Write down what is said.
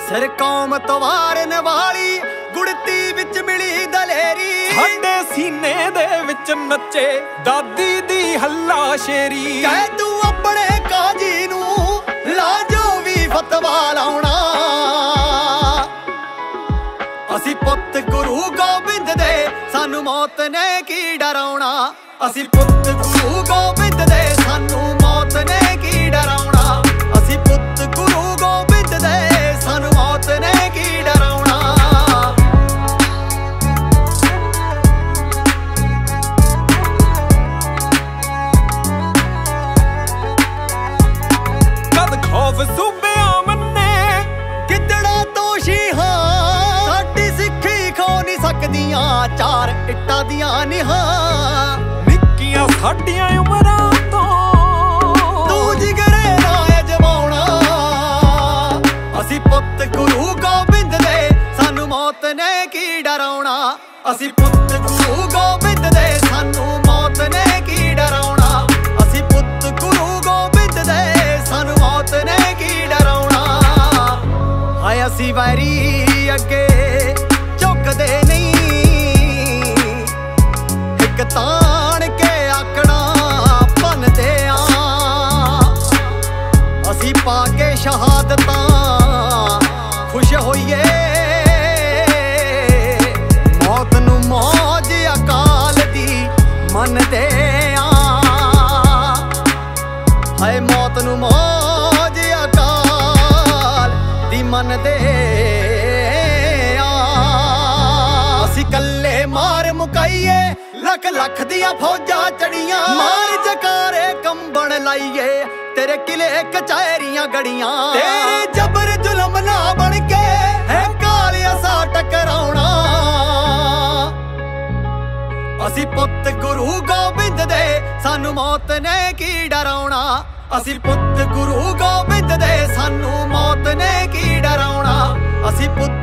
ਸਿਰ ਕੌਮ ਤੋਂ ਵਾਰਨ ਵਾਲੀ ਗੁੜਤੀ ਵਿੱਚ ਮਿਲੀ ਦਲੇਰੀ। ਸਾਡੇ ਸੀਨੇ ਦੇ ਵਿੱਚ ਨੱਚੇ ਦਾਦੀ ਦੀ ਹੱਲਾ ਸ਼ੇਰੀ। ਕਹਿ ਤੂੰ ਆਪਣੇ ਕਾਜੀ ਨੂੰ ਲਾਜੋ ਵੀ ਫਤਵਾ ਲਾਉਣਾ। ਅਸੀਂ ਪੁੱਤ ਗੁਰੂ ਗੋਬਿੰਦ ਦੇ ਸਾਨੂੰ ਮੌਤ ਨੇ ਕੀ ਡਰਾਉਣਾ। ਅਸੀਂ ਪੁੱਤ ਗੁਰੂ ਗੋਬਿੰਦ ਦੇ ਸਾਨੂੰ ਮੌਤ ਨੇ ਕੀ ਡਰਾਉਣਾ। ਅਸੀਂ ਪੁੱਤ ਗੁਰੂ ਗੋਬਿੰਦ ਦੇ ਸਾਨੂੰ ਮੌਤ ਨੇ ਕੀ ਡਰਾਉਣਾ। ਕਦ ਖੌਫ ਸੂਬਿਆਂ ਮੰਨੇ ਗਿੱਦੜਾ ਤੋਂ ਸ਼ੀਹਾਂ ਸਾਡੀ ਸਿੱਖੀ ਖੋ ਨਹੀਂ ਸਕਦੀਆਂ ਚਾਰ ਇੱਟਾਂ ਦੀਆਂ ਨਿਹਾਂ। ਨਿੱਕੀਆਂ ਸਾਡੀਆਂ ਉਮਰਾਂ ਤੋਂ ਤੂੰ ਜਿਗਰੇ ਦਾ ਅਜਮਾਉਣਾ। ਅਸੀਂ ਪੁੱਤ ਗੁਰੂ ਗੋਬਿੰਦ ਦੇ ਸਾਨੂੰ ਮੌਤ ਨੇ ਕੀ ਡਰਾਉਣਾ। ਅਸੀਂ ਪੁੱਤ ਗੁਰੂ ਗੋਬਿੰਦ ਦੇ ਸਾਨੂੰ ਮੌਤ ਨੇ ਕੀ ਡਰਾਉਣਾ। ਅਸੀਂ ਪੁੱਤ ਗੁਰੂ ਗੋਬਿੰਦ ਦੇ ਸਾਨੂੰ ਮੌਤ ਨੇ ਕੀ ਡਰਾਉਣਾ। ਹਾਏ ਅਸੀਂ ਵੈਰੀ ਅੱਗੇ ਝੁਕਦੇ ਨਹੀਂ ਇੱਕ ਤਾਣ ਕੇ ਆਕੜਾਂ ਭੰਨਦੇ ਆਂ। ਅਸੀਂ ਪਾ ਕੇ ਸ਼ਹਾਦਤਾਂ ਖੁਸ਼ ਹੋਈਏ ਮੌਤ ਨੂੰ ਮੌਜ ਅਕਾਲ ਦੀ ਮੰਨਦੇ ਆਂ। ਹਾਏ ਮੌਤ ਨੂੰ ਮੌਜ ਅਕਾਲ ਦੀ ਮੰਨਦੇ ਆਂ। ਅਸੀਂ ਕੱਲੇ ਮਾਰ ਮੁਕਾਈਏ ਲੱਖ ਲੱਖ ਦੀਆਂ ਫੌਜਾਂ ਚੜੀਆਂ। ਮਾਰ ਜਕਾਰੇ ਕੰਬਣ ਲਾਈਏ ਤੇਰੇ ਕਿਲੇ ਕਚਹਿਰੀਆਂ ਗੜੀਆਂ। ਤੇਰੇ ਜਬਰ ਜ਼ੁਲਮ ਨਾ ਬਣ ਕੇ ਹੈ ਕਾਲਿਆ ਸਾ ਟਕਰਾਉਣਾ। ਅਸੀਂ ਪੁੱਤ ਗੁਰੂ ਗੋਬਿੰਦ ਦੇ ਸਾਨੂੰ ਮੌਤ ਨੇ ਕੀ ਡਰਾਉਣਾ। ਅਸੀਂ ਪੁੱਤ ਗੁਰੂ ਗੋਬਿੰਦ ਦੇ ਸਾਨੂੰ ਮੌਤ ਨੇ ਕੀ ਡਰਾਉਣਾ। ਅਸੀਂ ਪੁੱਤ